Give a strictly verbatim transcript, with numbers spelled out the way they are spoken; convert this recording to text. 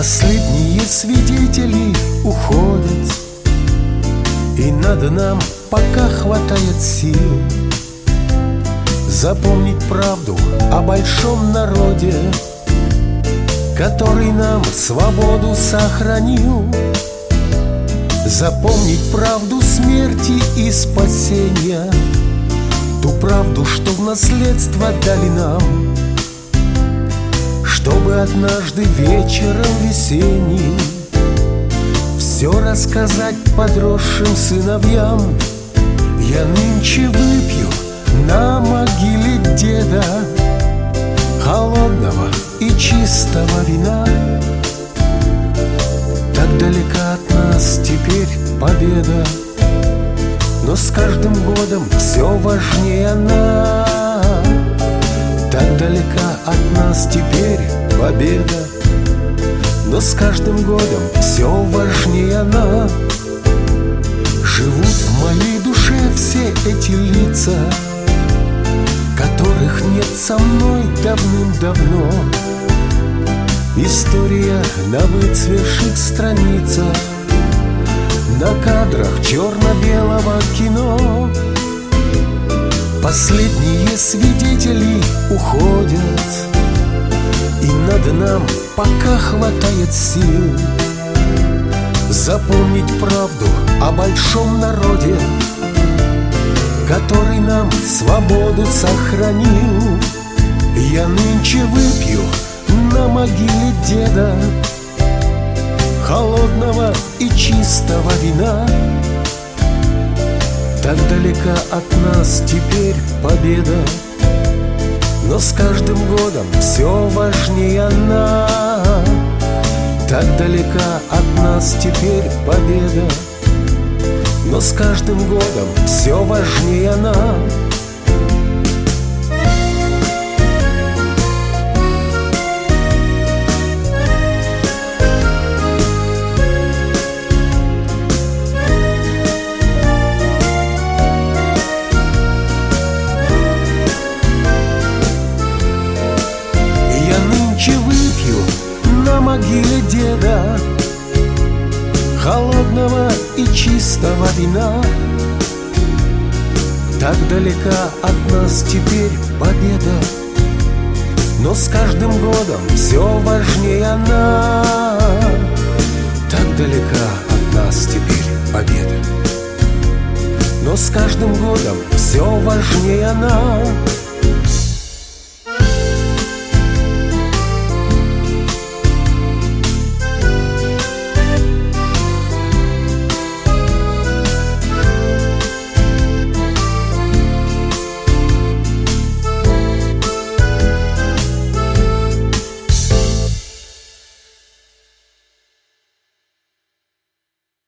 Последние свидетели уходят, и надо нам, пока хватает сил, запомнить правду о большом народе, который нам свободу сохранил. Запомнить правду смерти и спасения, ту правду, что в наследство дали нам, чтобы однажды вечером весенним все рассказать подросшим сыновьям. Я нынче выпью на могиле деда холодного и чистого вина. Так далека от нас теперь победа, но с каждым годом все важнее она. Так далека от нас теперь победа, но с каждым годом все важнее она. Живут в моей душе все эти лица, которых нет со мной давным-давно. История на выцветших страницах, на кадрах черно-белого кино. Последние свидетели уходят, и надо нам, пока хватает сил, запомнить правду о большом народе, который нам свободу сохранил. Я нынче выпью на могиле деда холодного и чистого вина. Так далека от нас теперь победа, но с каждым годом все важнее она. Так далека от нас теперь победа, но с каждым годом все важнее она. На могиле деда холодного и чистого вина. Так далека от нас теперь победа, но с каждым годом все важнее она. Так далека от нас теперь победа, но с каждым годом все важнее она.